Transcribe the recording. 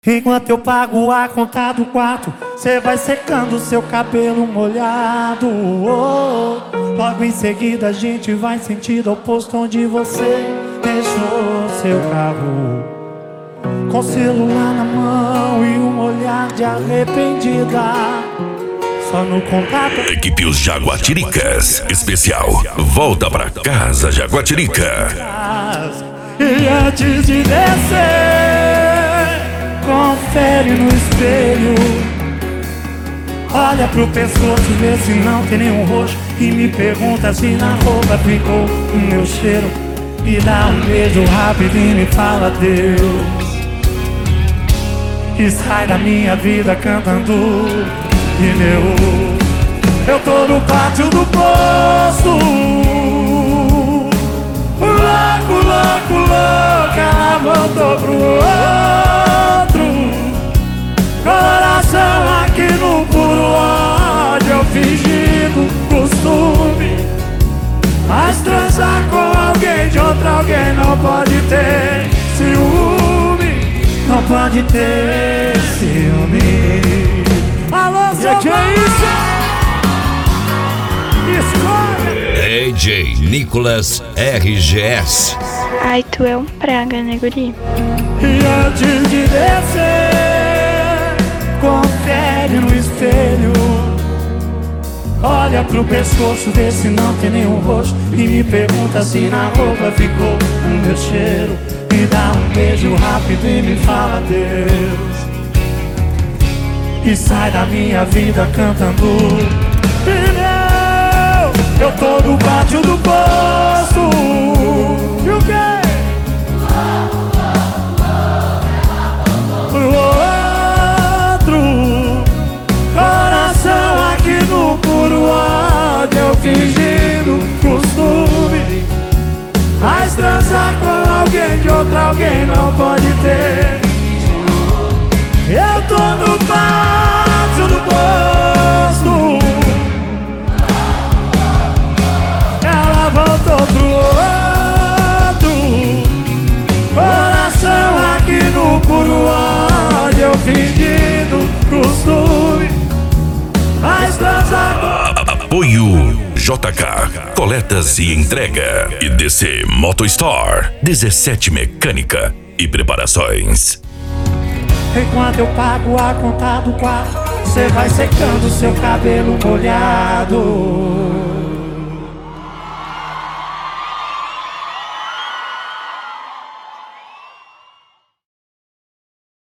Enquanto eu pago a conta do quarto, cê vai secando seu cabelo molhado. Logo em seguida a gente vai em sentido oposto, onde você deixou seu carro, com celular na mão e um olhar de arrependida. Só no contato. Equipe Os Jaguatiricas especial Volta Pra Casa Jaguatirica. E antes de descer, confere no espelho, olha pro pescoço, vê se não tem nenhum roxo, e me pergunta se na roupa ficou o meu cheiro. Me dá um beijo rápido e me fala Deus, e sai da minha vida cantando pneu. Eu tô no pátio do posto, louco, louco, louco, ela voltou pro outro. Coração aqui no puro ódio, eu fingindo costume, mas transar com alguém de outro alguém não pode ter ciúme, não pode ter ciúme. Alô, São Paulo! Que é isso? Escolha! DJ Nicolas RGS. Ai, tu é um praga, né, guri? E antes de descer, confere no espelho, olha pro pescoço, vê se não tem nenhum roxo, e me pergunta se na roupa ficou o meu cheiro. Me dá um beijo rápido e me fala Deus, e sai da minha vida cantando pneu. Eu tô no pátio do posto, e o quê? Pro outro, coração aqui no puro ódio, eu fingindo costume, mas transar com alguém de outro alguém não pode ter. Eu tô no pátio do posto, ela voltou pro outro. Coração aqui no puro ódio, eu fingindo costume, mas transar com... Apoio JK Coletas e Entrega e DC Moto Store 17 Mecânica e Preparações. Enquanto eu pago a conta do quarto, cê vai secando seu cabelo molhado.